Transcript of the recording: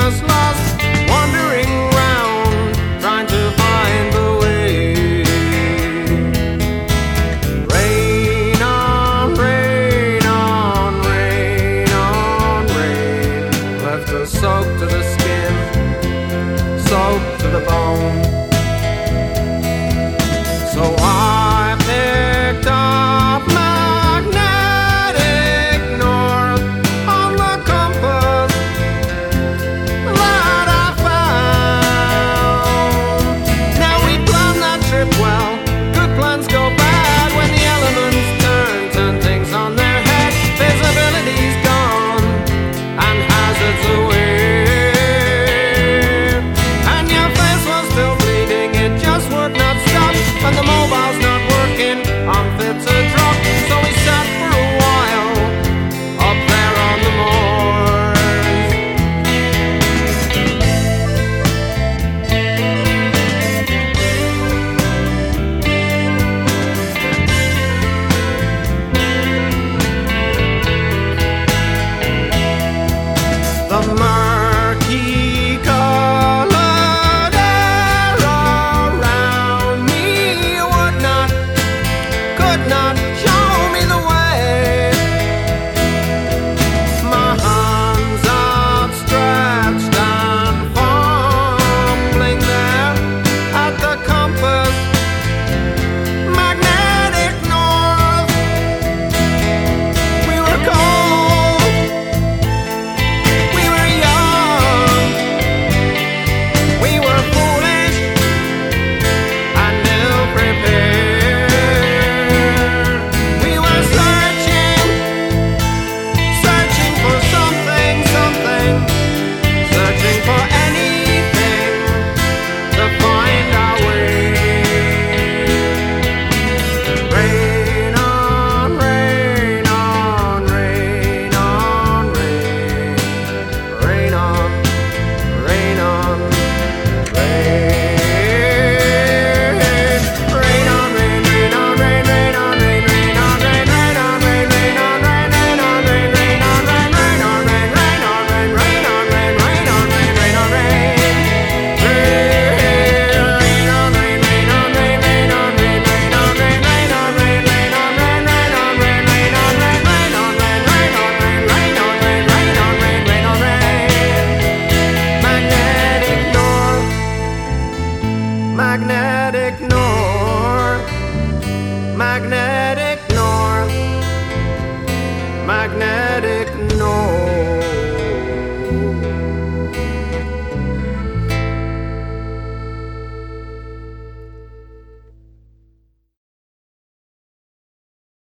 just lost, wandering round, trying to find the way. Rain on, rain on, rain on, rain, left us soaked to the skin, soaked to the bone. So I picked up magnetic north on the compass that I found. Now we planned that trip well. Good plans go bad when the elements turn things on their head. Visibility's gone and hazards away. And your face was still bleeding, it just would not stop. And the mobile's not working, unfit to drop. So we sat for a while up there on the moors. The